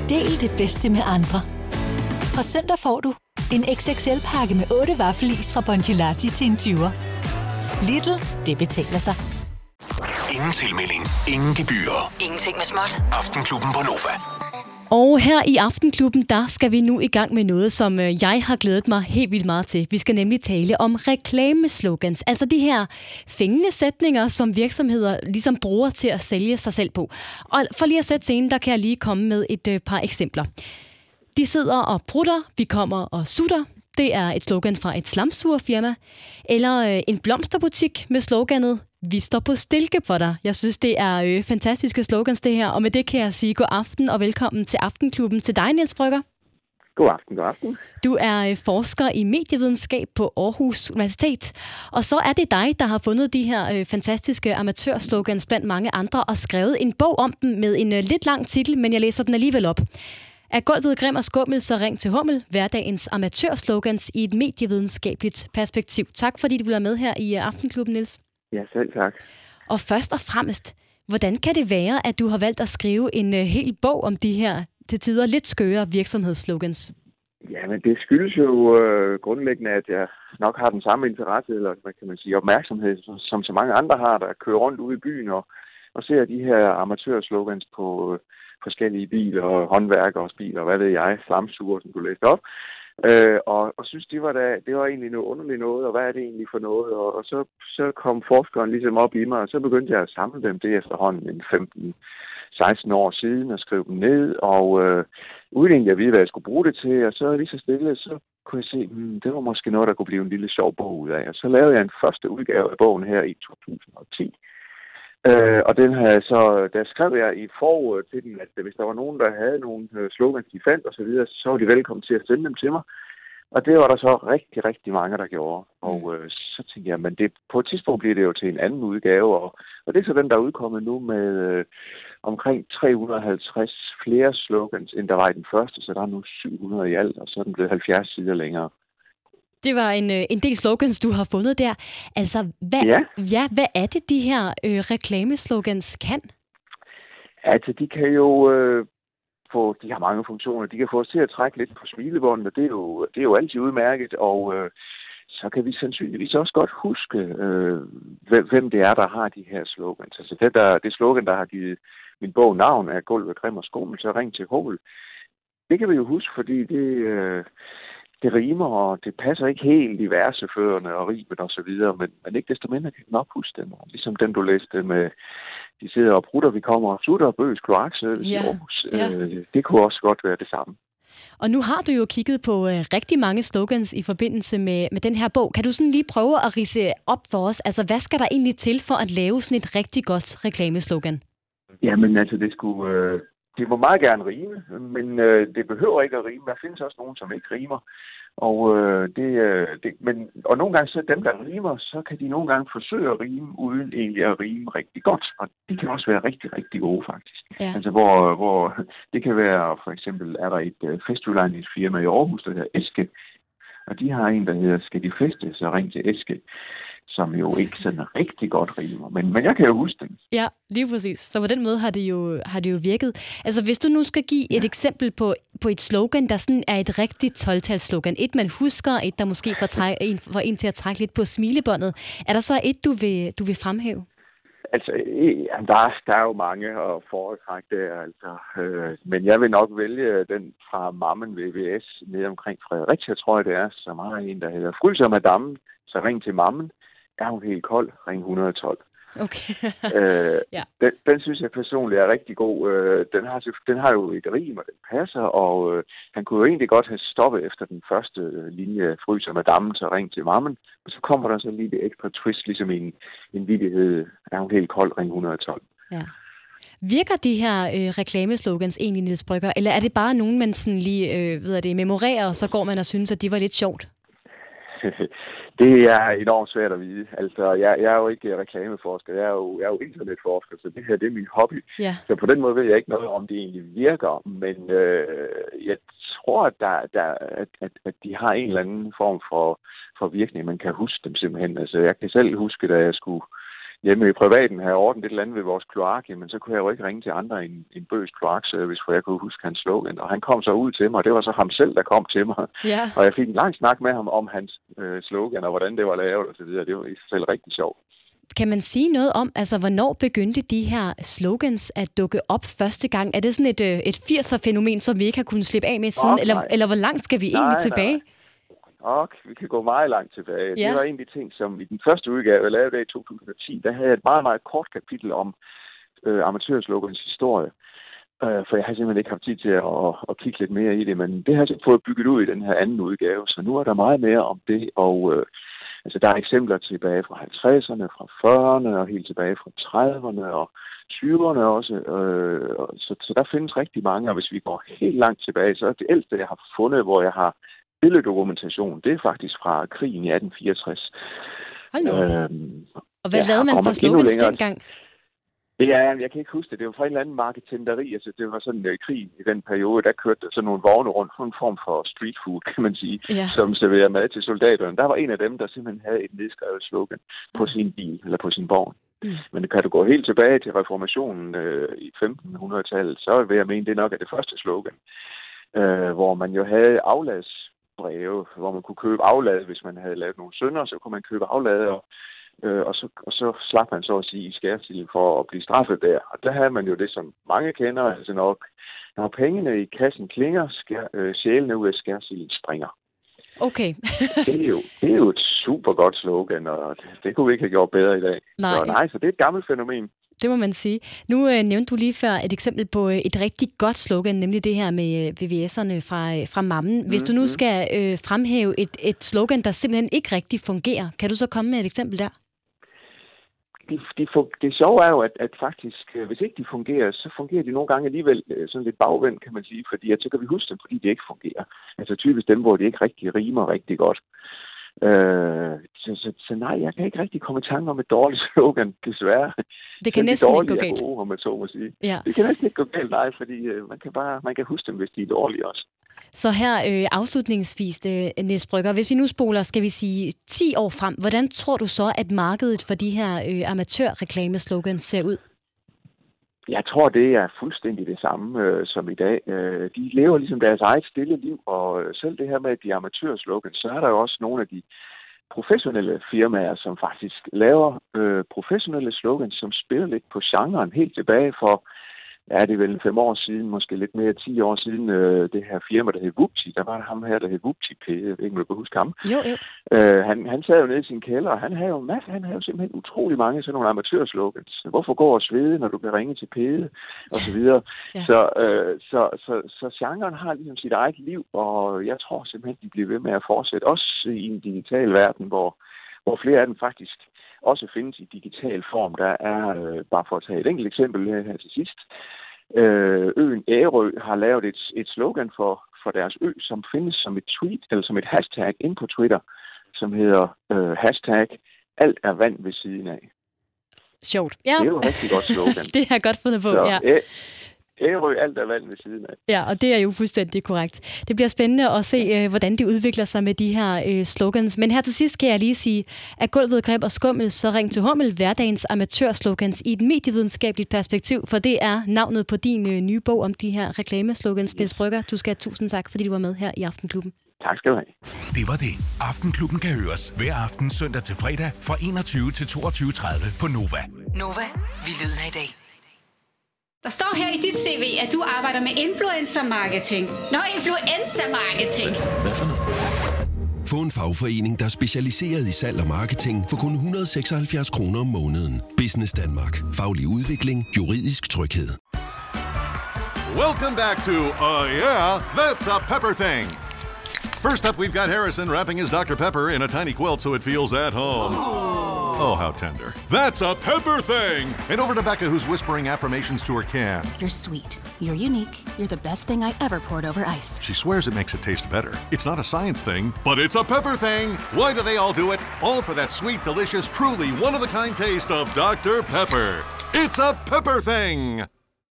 Del det bedste med andre. Fra søndag får du en XXL-pakke med 8 vaffelis fra Bongelati til en 20'er. Lidl, det betaler sig. Ingen tilmelding, ingen gebyrer. Ingenting med småt. Aftenklubben på Nova. Og her i Aftenklubben, der skal vi nu i gang med noget, som jeg har glædet mig helt vildt meget til. Vi skal nemlig tale om reklameslogans, altså de her fængende sætninger, som virksomheder ligesom bruger til at sælge sig selv på. Og for lige at sætte scenen, der kan jeg lige komme med et par eksempler. De sidder og prutter, vi kommer og sutter. Det er et slogan fra et slamsugerfirma. Eller en blomsterbutik med sloganet "Vi står på stilke for dig". Jeg synes, det er fantastiske slogans, det her. Og med det kan jeg sige god aften og velkommen til Aftenklubben til dig, Niels Brygger. God aften, god aften. Du er forsker i medievidenskab på Aarhus Universitet. Og så er det dig, der har fundet de her fantastiske amatørslogans blandt mange andre og skrevet en bog om dem med en lidt lang titel, men jeg læser den alligevel op. Er gulvet grim og skummel, så ring til Hummel. Hverdagens amatørslogans i et medievidenskabeligt perspektiv. Tak fordi du vil være med her i Aftenklubben, Niels. Ja, selv tak. Og først og fremmest, hvordan kan det være, at du har valgt at skrive en hel bog om de her til tider lidt skøre virksomhedsslogans? Ja, men det skyldes jo grundlæggende, at jeg nok har den samme interesse, eller hvad kan man sige, opmærksomhed, som så mange andre har, der kører rundt ude i byen og ser de her amatørslogans på forskellige biler og håndværkeres biler, hvad ved jeg, slamsuger, som du læste op. Og synes, det var egentlig noget underligt noget, og hvad er det egentlig for noget? Og så kom forskeren ligesom op i mig, og så begyndte jeg at samle dem. Det efterhånden en 15-16 år siden, og skrive dem ned, og uden egentlig at vide, hvad jeg skulle bruge det til, og så lige så stille, så kunne jeg se, det var måske noget, der kunne blive en lille sjov bog ud af. Og så lavede jeg en første udgave af bogen her i 2010. Og den havde så, der skrev jeg i et forord til den, at hvis der var nogen, der havde nogle slogans, de fandt og så videre, så var de velkommen til at sende dem til mig. Og det var der så rigtig, rigtig mange, der gjorde. Og så tænkte jeg, men på et tidspunkt bliver det jo til en anden udgave, og det er så den, der er udkommet nu med omkring 350 flere slogans, end der var i den første, så der er nu 700 i alt, og så er den blevet 70 sider længere. Det var en del slogans, du har fundet der. Altså, hvad er det, de her reklameslogans kan? Altså, de kan jo de har mange funktioner. De kan få os til at trække lidt på smilebåndet, og det er jo altid udmærket. Og så kan vi sandsynligvis også godt huske, hvem det er, der har de her slogans. Altså, det slogan, der har givet min bog navn, er "Gulvet grim og skummel, så ring til Hummel". Det kan vi jo huske, fordi det rimer, og det passer ikke helt i verseførende og rimen og så videre, men ikke desto mindre kan den ophuske dem. Ligesom den, du læste med, de sidder og prutter, vi kommer og sutter, Bøs kloakservice i Aarhus. Det kunne også godt være det samme. Og nu har du jo kigget på rigtig mange slogans i forbindelse med den her bog. Kan du sådan lige prøve at ridse op for os? Altså, hvad skal der egentlig til for at lave sådan et rigtig godt reklameslogan? Jamen, altså, det må meget gerne rime, men det behøver ikke at rime. Der findes også nogen, som ikke rimer. Og nogle gange så dem, der rimer, så kan de nogle gange forsøge at rime, uden egentlig at rime rigtig godt. Og de kan også være rigtig, rigtig gode, faktisk. Ja. Altså, hvor det kan være, for eksempel, er der et festudlejningsfirma i Aarhus, der hedder Eske. Og de har en, der hedder "Skal de feste, så ring til Eske", som jo ikke sådan rigtig godt rimer. Men jeg kan jo huske den. Ja, lige præcis. Så på den måde har det jo virket. Altså, hvis du nu skal give et eksempel på et slogan, der sådan er et rigtigt 12-talsslogan, et man husker, et der måske får en til at trække lidt på smilebåndet, er der så et, du vil fremhæve? Altså, der er jo mange at foretrække der, altså. Men jeg vil nok vælge den fra Mammen VVS nede omkring Fredericia, tror jeg det er, som har en, der hedder "Fryser madammen, så ring til Mammen. Er hun helt kold, ring 112. Okay. Ja. Den synes jeg personligt er rigtig god. Den har jo et rim, og den passer, og han kunne jo egentlig godt have stoppet efter den første linje "Fryser madammen, så ring til Mammen". Og så kommer der så lige det ekstra twist, ligesom en vittighed. Er hun helt kold, ring 112. Ja. Virker de her reklameslogans egentlig, Niels Brygger, eller er det bare nogen, man sådan lige memorerer, og så går man og synes, at de var lidt sjovt? Det er enormt svært at vide. Altså, jeg er jo ikke reklameforsker, jeg er jo internetforsker, så det her, det er min hobby. Ja. Så på den måde ved jeg ikke noget om det egentlig virker, men jeg tror, at de har en eller anden form for virkning. Man kan huske dem simpelthen. Altså, jeg kan selv huske, da hjemme i privaten havde ordnet et eller andet ved vores kloak, men så kunne jeg jo ikke ringe til andre end Bøs kloakservice, for jeg kunne huske hans slogan. Og han kom så ud til mig, og det var så ham selv, der kom til mig. Ja. Og jeg fik en lang snak med ham om hans slogan, og hvordan det var lavet og så videre. Det var i sig selv rigtig sjovt. Kan man sige noget om, altså hvornår begyndte de her slogans at dukke op første gang? Er det sådan et 80'er-fænomen, som vi ikke har kunnet slippe af med siden? Eller hvor langt skal vi egentlig tilbage? Vi kan gå meget langt tilbage. Ja. Det var en af de ting, som i den første udgave, jeg lavede i 2010, der havde jeg et meget, meget kort kapitel om amatørslogans historie. For jeg har simpelthen ikke haft tid til at kigge lidt mere i det, men det har jeg fået bygget ud i den her anden udgave, så nu er der meget mere om det, og altså, der er eksempler tilbage fra 50'erne, fra 40'erne og helt tilbage fra 30'erne og 20'erne også. Så der findes rigtig mange, og hvis vi går helt langt tilbage, så er det ældste, jeg har fundet, hvor jeg har billeddokumentation, det er faktisk fra krigen i 1864. Og hvad lavede man for slogans dengang? Ja, jeg kan ikke huske det. Det var fra en eller anden marketenderi. Altså, det var sådan en krig i den periode. Der kørte sådan nogle vogne rundt på en form for street food, kan man sige, som serverer mad til soldaterne. Der var en af dem, der simpelthen havde et nedskrevet slogan på sin bil eller på sin vogn. Men kan du gå helt tilbage til reformationen i 1500-tallet, så vil jeg mene, det nok er det første slogan, hvor man jo havde afladsbreve, hvor man kunne købe aflad, hvis man havde lavet nogle synder, så kunne man købe aflad, og så slap man så at sige i skærsilden for at blive straffet der. Og der havde man jo det, som mange kender, altså når pengene i kassen klinger, sjælene ud af skærsilden springer. Okay. det er jo et super godt slogan, og det kunne vi ikke have gjort bedre i dag. Så det er et gammelt fænomen. Det må man sige. Nu nævnte du lige før et eksempel på et rigtig godt slogan, nemlig det her med VVS'erne fra Mammen. Hvis du nu skal fremhæve et slogan, der simpelthen ikke rigtig fungerer, kan du så komme med et eksempel der? Det sjove er jo, at faktisk, hvis ikke de fungerer, så fungerer de nogle gange alligevel sådan lidt bagvendt, kan man sige, fordi så kan vi huske dem, fordi de ikke fungerer. Altså typisk dem, hvor de ikke rigtig rimer rigtig godt. Så nej, jeg kan ikke rigtig komme i tanke om et dårligt slogan, desværre. Det kan næsten ikke gå galt. Om man så må sige. Ja. Det kan næsten ikke gå galt, nej, fordi man kan huske dem, hvis de er dårlige også. Så her afslutningsvis, Niels Brügger, hvis vi nu spoler, skal vi sige 10 år frem, hvordan tror du så, at markedet for de her amatørreklameslogans ser ud? Jeg tror, det er fuldstændig det samme som i dag. De lever ligesom deres eget stille liv, og selv det her med de amatørslogans, så er der jo også nogle af de professionelle firmaer, som faktisk laver professionelle slogans, som spiller lidt på genren helt tilbage for, det er vel 5 år siden, måske lidt mere 10 år siden, det her firma, der hed Vupti. Der var ham her, der hed Vupti P. Jeg ved ikke, om du kan huske ham. Jo. Han sad jo nede i sin kælder, og han havde jo simpelthen utrolig mange sådan nogle amatørslogans. Hvorfor gå og svede, når du kan ringe til Pede? Og så videre. Ja. Så genren har ligesom sit eget liv, og jeg tror simpelthen, de bliver ved med at fortsætte. Også i en digital verden, hvor flere af dem faktisk også findes i digital form. Der er, bare for at tage et enkelt eksempel her til sidst, øen Ærø har lavet et slogan for deres ø, som findes som et tweet, eller som et hashtag inde på Twitter, som hedder hashtag alt er vand ved siden af. Sjovt. Ja. Det er jo et rigtig godt slogan. Det har jeg godt fundet på, ja. Ærø, alt er vand ved siden af. Ja, og det er jo fuldstændig korrekt. Det bliver spændende at se, hvordan det udvikler sig med de her slogans. Men her til sidst kan jeg lige sige, at gulvet greb og skummel, så ring til Hummel, hverdagens amatørslogans i et medievidenskabeligt perspektiv, for det er navnet på din nye bog om de her reklameslogans. Niels Brügger, du skal have 1000 tak, fordi du var med her i Aftenklubben. Tak skal du have. Det var det. Aftenklubben kan høres hver aften søndag til fredag fra 21 til 22.30 på Nova. Nova, vi lyder i dag. Der står her i dit CV, at du arbejder med influencer-marketing. Influencer-marketing! Hvad for noget? Få en fagforening, der er specialiseret i salg og marketing for kun 176 kroner om måneden. Business Danmark. Faglig udvikling. Juridisk tryghed. Welcome back to Yeah, That's a Pepper Thing. First up, we've got Harrison wrapping his Dr. Pepper in a tiny quilt so it feels at home. Oh, how tender. That's a Pepper Thing! And over to Becca, who's whispering affirmations to her can. You're sweet. You're unique. You're the best thing I ever poured over ice. She swears it makes it taste better. It's not a science thing, but it's a Pepper Thing! Why do they all do it? All for that sweet, delicious, truly one-of-a-kind taste of Dr. Pepper. It's a Pepper Thing!